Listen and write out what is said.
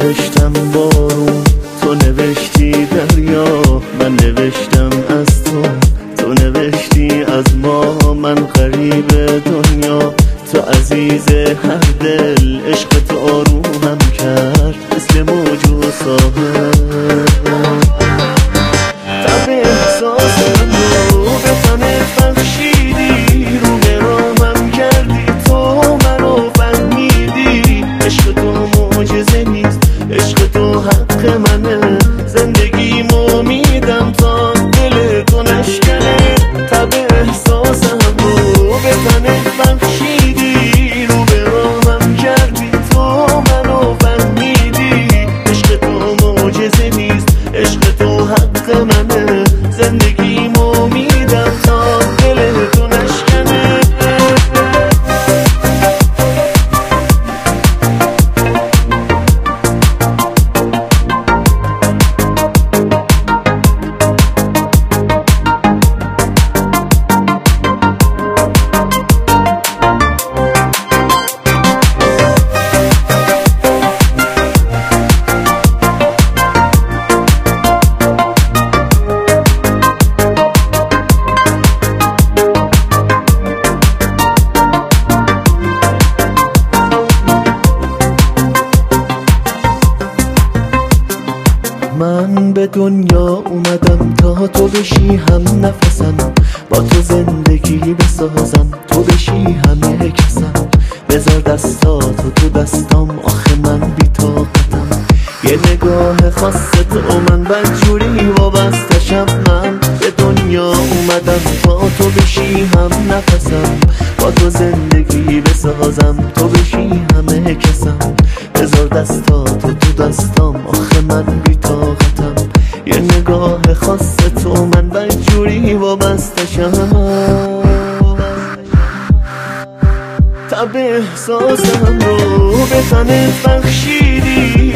نوشتم بارون، تو نوشتی دریا، من نوشتم از تو، تو نوشتی از ما، من غریب دنیا. تو عزیز هر دل، عشق تو آرومم کرد مثل موج و ساحل. تب احساسم رو به تنت بخشیدی، رو به راهم کردی، تو منو فهمیدی. عشق تو معجزه نیست، عشق تو حق منه، زندگیمو میدم تا دل تو نشکنه. تب احساسم رو به تنت بخشیدی، رو به راهم کردی، تو منو فهمیدی. عشق تو معجزه نیست، عشق تو حق منه، زندگیمو میدم تا دل تو نشکنه. من به دنیا اومدم تا تو بشی هم نفسم، با تو زندگی بسازم، تو بشی همه کسم. بذار دستاتو تو دستام، آخه من بی‌طاقتم. یه نگاه خاص تو من بدجوری وابستشم. من به دنیا اومدم تا تو بشی هم نفسم، با تو زندگی بسازم، تو بشی همه کسم. بذار دستاتو تو دستام، آخه من بی‌طاقتم. یه نگاه خاص تو من بدجوری وابستشم. تب احساسم رو به تنت بخشیدی،